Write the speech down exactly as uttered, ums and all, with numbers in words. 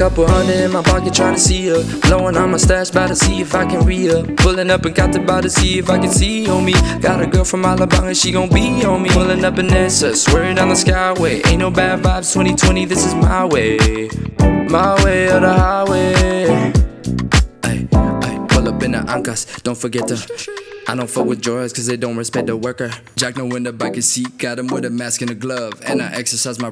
couple hundred in my pocket trying to see her. Blowing on my stash, bout to see if I can re-up. Pulling up and got to bout to see if I can see on me. Got a girl from Alabama, she gon' be on me. Pulling up in Nessa, swearing down the skyway. Ain't no bad vibes, twenty twenty, this is my way. My way or the highway. Ay, ay, pull up in the Ancas, don't forget to. I don't fuck with drawers cause they don't respect the worker. Jack no in the back of seat, got him with a mask and a glove. And I exercise my